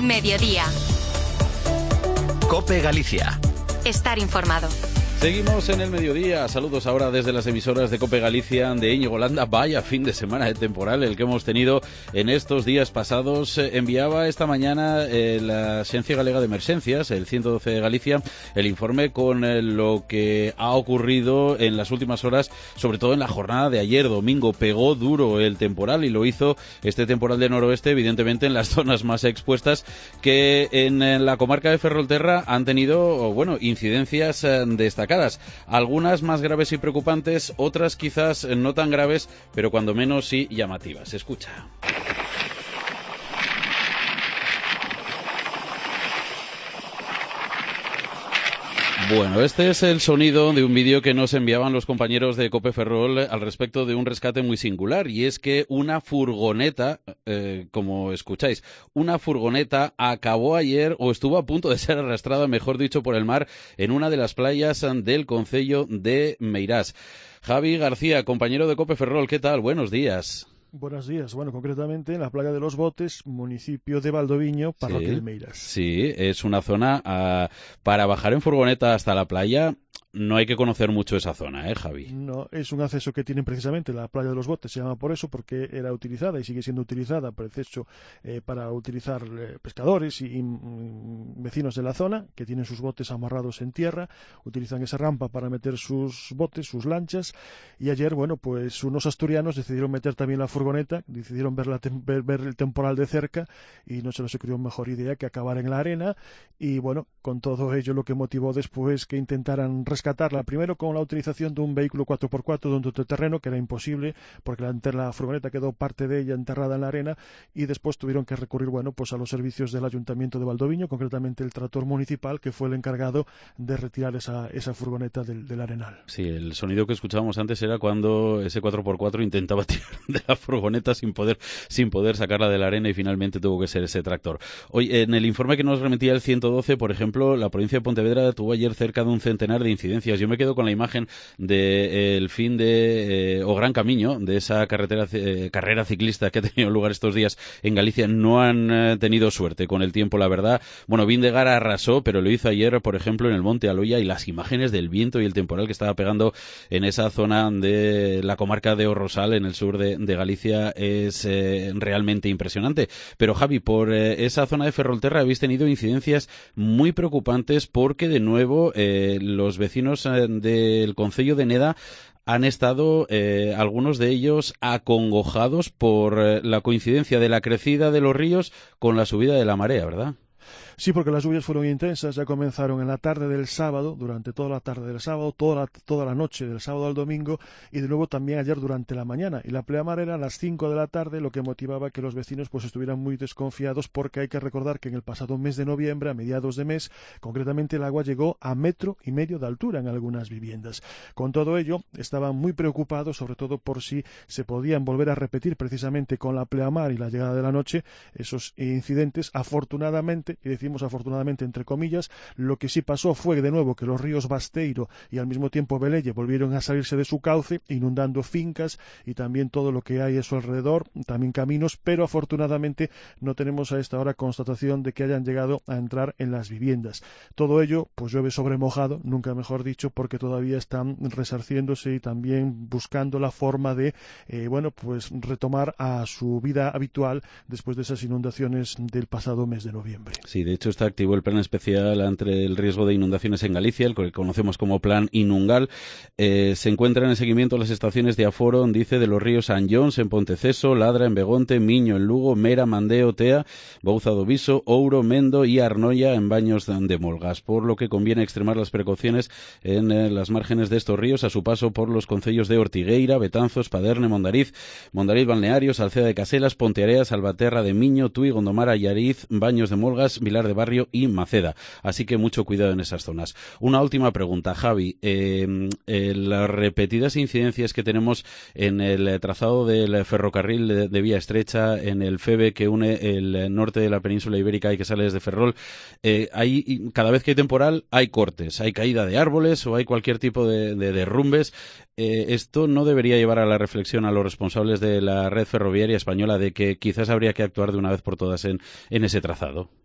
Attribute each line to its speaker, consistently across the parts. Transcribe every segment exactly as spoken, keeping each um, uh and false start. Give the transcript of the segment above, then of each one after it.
Speaker 1: Mediodía.
Speaker 2: COPE Galicia.
Speaker 1: Estar informado.
Speaker 3: Seguimos en el mediodía. Saludos ahora desde las emisoras de COPE Galicia, de Íñigo Landa. Vaya fin de semana de temporal el que hemos tenido en estos días pasados. Eh, enviaba esta mañana eh, la Axencia Galega de Emergencias, el ciento doce de Galicia, el informe con eh, lo que ha ocurrido en las últimas horas, sobre todo en la jornada de ayer domingo. Pegó duro el temporal y lo hizo este temporal de noroeste, evidentemente en las zonas más expuestas, que en, en la comarca de Ferrolterra han tenido, bueno, incidencias eh, destacadas. Algunas más graves y preocupantes, otras quizás no tan graves, pero cuando menos sí llamativas. Escucha. Bueno, este es el sonido de un vídeo que nos enviaban los compañeros de COPE Ferrol al respecto de un rescate muy singular, y es que una furgoneta, eh, como escucháis, una furgoneta acabó ayer, o estuvo a punto de ser arrastrada, mejor dicho, por el mar en una de las playas del concello de Meirás. Javi García, compañero de COPE Ferrol, ¿qué tal? Buenos días.
Speaker 4: Buenos días. Bueno, concretamente en la playa de los Botes, municipio de Valdoviño, parroquia
Speaker 3: sí,
Speaker 4: de Meirás.
Speaker 3: Sí, es una zona uh, para bajar en furgoneta hasta la playa. No hay que conocer mucho esa zona, ¿eh, Javi?
Speaker 4: No, es un acceso que tienen precisamente la playa de los Botes, se llama por eso, porque era utilizada y sigue siendo utilizada por acceso eh, para utilizar eh, pescadores y, y mm, vecinos de la zona que tienen sus botes amarrados en tierra, utilizan esa rampa para meter sus botes, sus lanchas, y ayer, bueno, pues unos asturianos decidieron meter también la furgoneta, decidieron ver, la tem- ver, ver el temporal de cerca y no se les ocurrió mejor idea que acabar en la arena, y bueno, con todo ello lo que motivó después que intentaran rescatar rescatarla, primero con la utilización de un vehículo cuatro por cuatro de un todoterreno, que era imposible porque la, la furgoneta quedó parte de ella enterrada en la arena, y después tuvieron que recurrir, bueno, pues a los servicios del Ayuntamiento de Valdoviño, concretamente el tractor municipal, que fue el encargado de retirar esa, esa furgoneta del, del arenal.
Speaker 3: Sí, el sonido que escuchábamos antes era cuando ese cuatro por cuatro intentaba tirar de la furgoneta sin poder, sin poder sacarla de la arena, y finalmente tuvo que ser ese tractor. Hoy, en el informe que nos remitía el ciento doce, por ejemplo, la provincia de Pontevedra tuvo ayer cerca de un centenar de incidencias. Yo me quedo con la imagen del de, fin de, eh, o gran camino de esa carretera, eh, carrera ciclista que ha tenido lugar estos días en Galicia. No han eh, tenido suerte con el tiempo, la verdad. Bueno, Vindegar arrasó, pero lo hizo ayer, por ejemplo, en el Monte Aloia, y las imágenes del viento y el temporal que estaba pegando en esa zona de la comarca de Orrosal, en el sur de, de Galicia, es eh, realmente impresionante. Pero, Javi, por eh, esa zona de Ferrolterra habéis tenido incidencias muy preocupantes porque, de nuevo, eh, los vecinos del concello de Neda han estado, eh, algunos de ellos, acongojados por eh, la coincidencia de la crecida de los ríos con la subida de la marea, ¿verdad?
Speaker 4: Sí, porque las lluvias fueron intensas, ya comenzaron en la tarde del sábado, durante toda la tarde del sábado, toda la, toda la noche del sábado al domingo, y de nuevo también ayer durante la mañana. Y la pleamar era a las cinco de la tarde, lo que motivaba que los vecinos pues estuvieran muy desconfiados, porque hay que recordar que en el pasado mes de noviembre, a mediados de mes, concretamente el agua llegó a metro y medio de altura en algunas viviendas. Con todo ello, estaban muy preocupados, sobre todo por si se podían volver a repetir precisamente con la pleamar y la llegada de la noche esos incidentes. Afortunadamente, y decimos afortunadamente entre comillas, lo que sí pasó fue de nuevo que los ríos Basteiro y al mismo tiempo Velelle volvieron a salirse de su cauce, inundando fincas y también todo lo que hay a su alrededor, también caminos, pero afortunadamente no tenemos a esta hora constatación de que hayan llegado a entrar en las viviendas. Todo ello pues llueve sobre mojado, nunca mejor dicho, porque todavía están resarciéndose y también buscando la forma de eh, bueno pues retomar a su vida habitual después de esas inundaciones del pasado mes de noviembre.
Speaker 3: Sí, de hecho está activo el plan especial ante el riesgo de inundaciones en Galicia, el que conocemos como Plan Inungal. Eh, se encuentran en seguimiento las estaciones de aforo, dice, de los ríos Anllóns en Ponteceso, Ladra en Begonte, Miño en Lugo, Mera, Mandeo, Tea, Bouza do Viso, Ouro, Mendo y Arnoia en Baños de Molgas, por lo que conviene extremar las precauciones en eh, las márgenes de estos ríos a su paso por los concellos de Ortigueira, Betanzos, Paderne, Mondariz, Mondariz Balneario, Salceda de Caselas, Ponteareas, Salvaterra de Miño, Tui, Gondomar, Allariz, Baños de Molgas, Vilar de Barrio y Maceda. Así que mucho cuidado en esas zonas. Una última pregunta, Javi. Eh, eh, las repetidas incidencias que tenemos en el trazado del ferrocarril de, de vía estrecha, en el FEVE que une el norte de la península ibérica y que sale desde Ferrol, eh, hay, cada vez que hay temporal hay cortes, hay caída de árboles o hay cualquier tipo de, de derrumbes. Eh, esto no debería llevar a la reflexión a los responsables de la red ferroviaria española de que quizás habría que actuar de una vez por todas en, en ese trazado.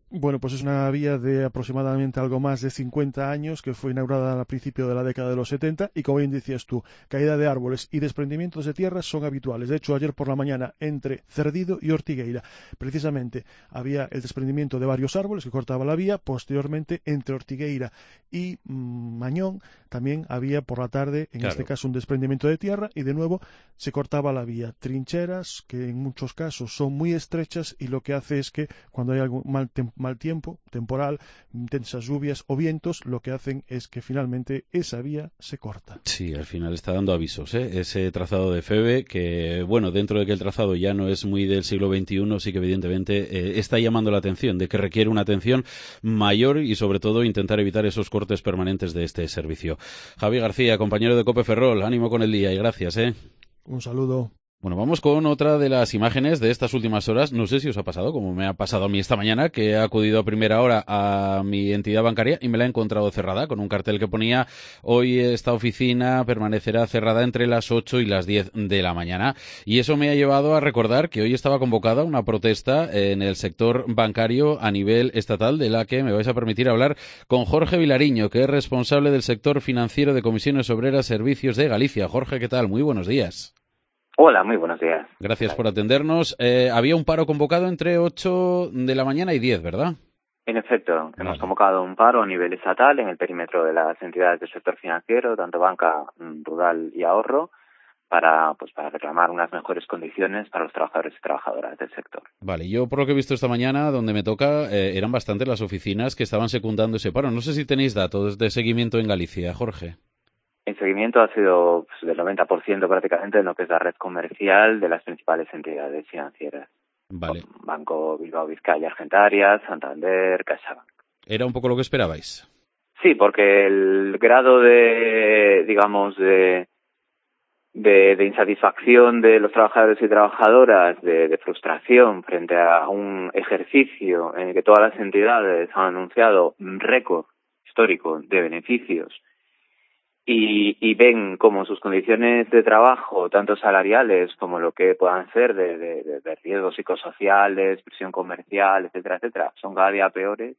Speaker 4: Bueno, pues es una vía de aproximadamente algo más de cincuenta años que fue inaugurada a principios de la década de los setenta y, como bien decías tú, caída de árboles y desprendimientos de tierras son habituales. De hecho, ayer por la mañana entre Cerdido y Ortigueira, precisamente había el desprendimiento de varios árboles que cortaba la vía. Posteriormente, entre Ortigueira y mmm, Mañón, también había por la tarde, en
Speaker 3: Claro.
Speaker 4: este caso, un desprendimiento de tierra y de nuevo se cortaba la vía. Trincheras que en muchos casos son muy estrechas y lo que hace es que cuando hay algún mal, tem mal tiempo, temporal, intensas lluvias o vientos, lo que hacen es que finalmente esa vía se corta.
Speaker 3: Sí, al final está dando avisos, ¿eh? Ese trazado de FEVE que, bueno, dentro de que el trazado ya no es muy del siglo veintiuno, sí que evidentemente eh, está llamando la atención, de que requiere una atención mayor y sobre todo intentar evitar esos cortes permanentes de este servicio. Javi García, compañero de Cope Ferrol, ánimo con el día y gracias, ¿eh?
Speaker 4: Un saludo.
Speaker 3: Bueno, vamos con otra de las imágenes de estas últimas horas. No sé si os ha pasado, como me ha pasado a mí esta mañana, que he acudido a primera hora a mi entidad bancaria y me la he encontrado cerrada, con un cartel que ponía: hoy esta oficina permanecerá cerrada entre las ocho y las diez de la mañana. Y eso me ha llevado a recordar que hoy estaba convocada una protesta en el sector bancario a nivel estatal, de la que me vais a permitir hablar con Jorge Vilariño, que es responsable del sector financiero de Comisiones Obreras Servicios de Galicia. Jorge, ¿qué tal? Muy buenos días.
Speaker 1: Hola, muy buenos días.
Speaker 3: Gracias por atendernos. Eh, había un paro convocado entre ocho de la mañana y diez, ¿verdad?
Speaker 1: En efecto,
Speaker 3: Vale.
Speaker 1: hemos convocado un paro a nivel estatal en el perímetro de las entidades del sector financiero, tanto banca, rural y ahorro, para pues para reclamar unas mejores condiciones para los trabajadores y trabajadoras del sector.
Speaker 3: Vale, yo por lo que he visto esta mañana, donde me toca, eh, eran bastantes las oficinas que estaban secundando ese paro. No sé si tenéis datos de seguimiento en Galicia, Jorge.
Speaker 1: El seguimiento ha sido pues, del noventa por ciento prácticamente en lo que es la red comercial de las principales entidades financieras.
Speaker 3: Vale.
Speaker 1: Banco Bilbao Vizcaya Argentaria, Santander, CaixaBank.
Speaker 3: ¿Era un poco lo que esperabais?
Speaker 1: Sí, porque el grado de, digamos, de, de, de insatisfacción de los trabajadores y trabajadoras, de, de frustración frente a un ejercicio en el que todas las entidades han anunciado un récord histórico de beneficios y, y ven como sus condiciones de trabajo, tanto salariales como lo que puedan ser de, de, de, de riesgos psicosociales, presión comercial, etcétera, etcétera, son cada día peores.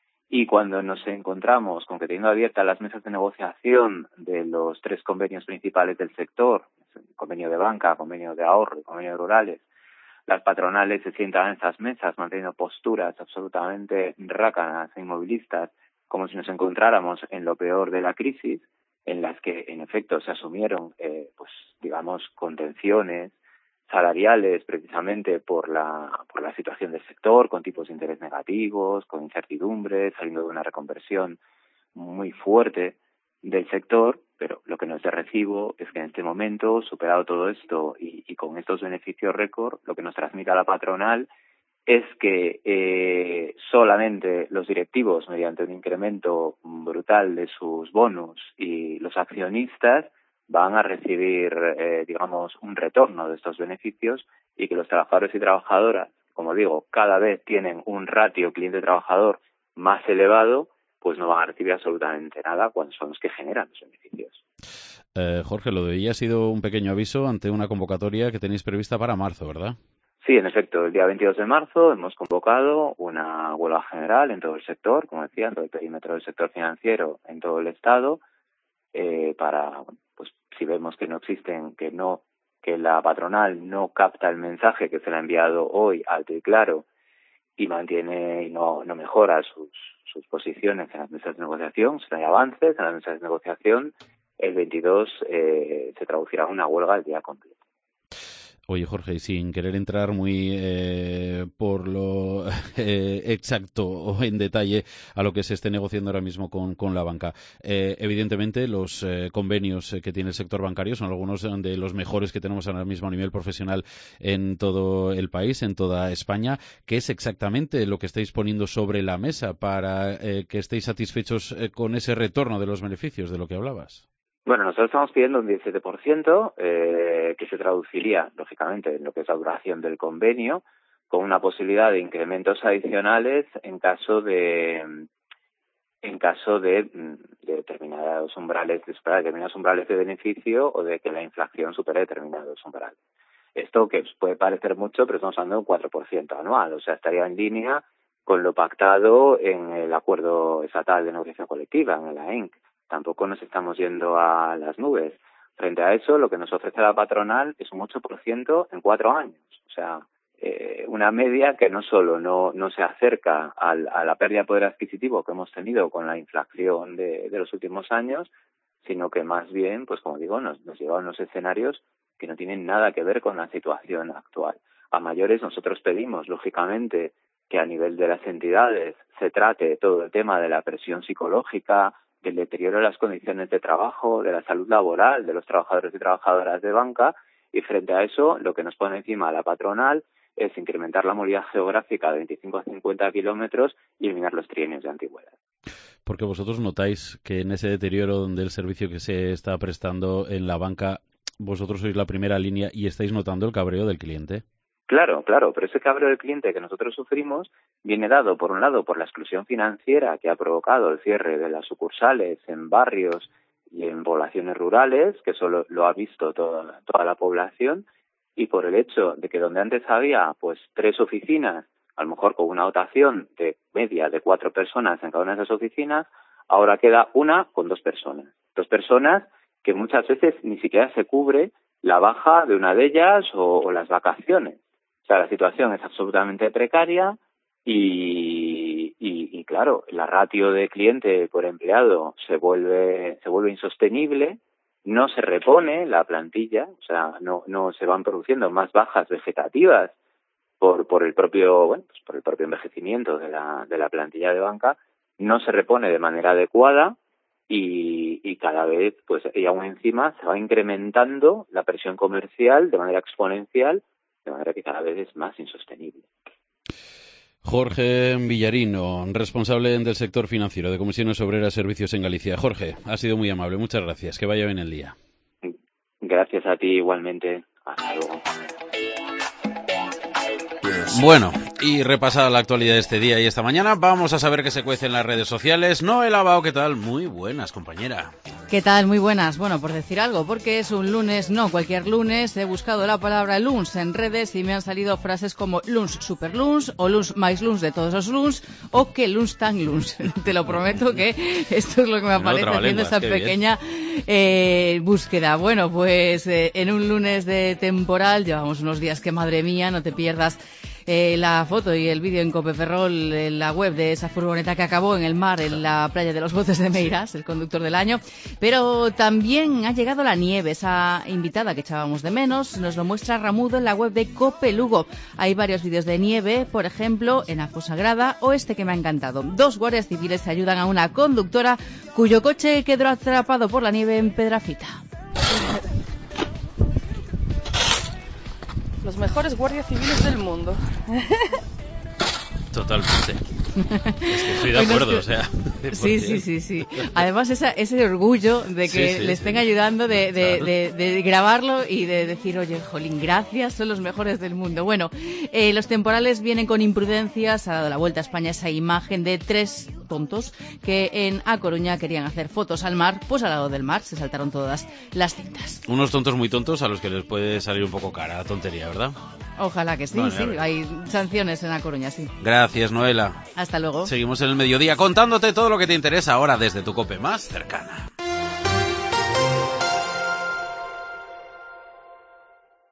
Speaker 1: Y cuando nos encontramos con que teniendo abiertas las mesas de negociación de los tres convenios principales del sector, convenio de banca, convenio de ahorro y convenio de rurales, las patronales se sientan en esas mesas manteniendo posturas absolutamente rácanas e inmovilistas, como si nos encontráramos en lo peor de la crisis, en las que en efecto se asumieron, eh, pues digamos, contenciones salariales precisamente por la por la situación del sector, con tipos de interés negativos, con incertidumbre, saliendo de una reconversión muy fuerte del sector, pero lo que no es de recibo es que en este momento, superado todo esto y, y con estos beneficios récord, lo que nos transmite a la patronal es que eh, solamente los directivos, mediante un incremento brutal de sus bonos, y los accionistas van a recibir, eh, digamos, un retorno de estos beneficios, y que los trabajadores y trabajadoras, como digo, cada vez tienen un ratio cliente-trabajador más elevado, pues no van a recibir absolutamente nada cuando son los que generan los beneficios.
Speaker 3: Eh, Jorge, lo de hoy ha sido un pequeño aviso ante una convocatoria que tenéis prevista para marzo, ¿verdad?
Speaker 1: Sí, en efecto, el día veintidós de marzo hemos convocado una huelga general en todo el sector, como decía, en todo el perímetro del sector financiero, en todo el Estado, eh, para, pues, si vemos que no existen, que no, que la patronal no capta el mensaje que se le ha enviado hoy alto y claro y mantiene y no, no mejora sus, sus posiciones en las mesas de negociación, si no hay avances en las mesas de negociación, el veintidós eh, se traducirá en una huelga el día completo.
Speaker 3: Oye, Jorge, y sin querer entrar muy eh, por lo eh, exacto o en detalle a lo que se esté negociando ahora mismo con, con la banca, eh, evidentemente los eh, convenios que tiene el sector bancario son algunos de los mejores que tenemos ahora mismo a nivel profesional en todo el país, en toda España. ¿Qué es exactamente lo que estáis poniendo sobre la mesa para eh, que estéis satisfechos eh, con ese retorno de los beneficios de lo que hablabas?
Speaker 1: Bueno, nosotros estamos pidiendo un diecisiete por ciento, eh, que se traduciría, lógicamente, en lo que es la duración del convenio, con una posibilidad de incrementos adicionales en caso de en caso de, de determinados umbrales, de superar determinados umbrales de beneficio o de que la inflación supere determinados umbrales. Esto que puede parecer mucho, pero estamos hablando de un cuatro por ciento anual, o sea, estaría en línea con lo pactado en el Acuerdo Estatal de Negociación Colectiva, en el A E N C. Tampoco nos estamos yendo a las nubes. Frente a eso, lo que nos ofrece la patronal es un ocho por ciento en cuatro años. O sea, eh, una media que no solo no, no se acerca al, a la pérdida de poder adquisitivo que hemos tenido con la inflación de, de los últimos años, sino que más bien, pues como digo, nos, nos lleva a unos escenarios que no tienen nada que ver con la situación actual. A mayores, nosotros pedimos, lógicamente, que a nivel de las entidades se trate todo el tema de la presión psicológica, del deterioro de las condiciones de trabajo, de la salud laboral de los trabajadores y trabajadoras de banca, y frente a eso, lo que nos pone encima la patronal es incrementar la movilidad geográfica de veinticinco a cincuenta kilómetros y eliminar los trienios de antigüedad.
Speaker 3: Porque vosotros notáis que en ese deterioro del servicio que se está prestando en la banca, vosotros sois la primera línea y estáis notando el cabreo del cliente.
Speaker 1: Claro, claro, pero ese cabreo del cliente que nosotros sufrimos viene dado, por un lado, por la exclusión financiera que ha provocado el cierre de las sucursales en barrios y en poblaciones rurales, que eso lo, lo ha visto toda, toda la población, y por el hecho de que donde antes había pues tres oficinas, a lo mejor con una dotación de media de cuatro personas en cada una de esas oficinas, ahora queda una con dos personas. Dos personas que muchas veces ni siquiera se cubre la baja de una de ellas o, o las vacaciones. O sea, la situación es absolutamente precaria y, y, y claro, la ratio de cliente por empleado se vuelve, se vuelve insostenible, no se repone la plantilla, o sea, no, no se van produciendo más bajas vegetativas por, por el propio, bueno, pues por el propio envejecimiento de la, de la plantilla de banca, no se repone de manera adecuada y, y cada vez, pues, y aún encima se va incrementando la presión comercial de manera exponencial, de manera que cada vez es más insostenible.
Speaker 3: Jorge Villarino, responsable del sector financiero de Comisiones Obreras Servicios en Galicia. Jorge, ha sido muy amable, muchas gracias, que vaya bien el día.
Speaker 1: Gracias a ti igualmente, hasta luego.
Speaker 3: Bueno, y repasada la actualidad de este día y esta mañana, vamos a saber qué se cuece en las redes sociales. Noela Bao, ¿qué tal? Muy buenas, compañera.
Speaker 2: ¿Qué tal? Muy buenas. Bueno, por decir algo, porque es un lunes, no cualquier lunes. He buscado la palabra luns en redes y me han salido frases como luns super luns o luns más luns de todos los luns o que luns tan luns. Te lo prometo que esto es lo que me aparece no, haciendo esa pequeña eh, búsqueda. Bueno, pues eh, en un lunes de temporal llevamos unos días que, madre mía, no te pierdas Eh, la foto y el vídeo en Copeferrol, en la web de esa furgoneta que acabó en el mar en la playa de los Botes de Meiras, el conductor del año. Pero también ha llegado la nieve, esa invitada que echábamos de menos. Nos lo muestra Ramudo en la web de Cope Lugo. Hay varios vídeos de nieve, por ejemplo, en Afosagrada, o este que me ha encantado. Dos guardias civiles ayudan a una conductora cuyo coche quedó atrapado por la nieve en Pedrafita.
Speaker 5: Los mejores guardias civiles del mundo.
Speaker 3: Totalmente. Es que estoy de acuerdo, o sea.
Speaker 2: Sí, sí, sí, sí. Además, esa, ese orgullo de que sí, sí, le estén sí. ayudando, de, de, claro. de, de, de grabarlo y de decir, oye, jolín, gracias, son los mejores del mundo. Bueno, eh, los temporales vienen con imprudencias. Ha dado la vuelta a España esa imagen de tres tontos que en A Coruña querían hacer fotos al mar, pues al lado del mar se saltaron todas las cintas.
Speaker 3: Unos tontos muy tontos a los que les puede salir un poco cara la tontería, ¿verdad?
Speaker 2: Ojalá que sí, vale, sí. Hay sanciones en A Coruña, sí.
Speaker 3: Gracias, Noela.
Speaker 2: Hasta luego.
Speaker 3: Seguimos en el mediodía contándote todo lo que te interesa ahora desde tu COPE más cercana.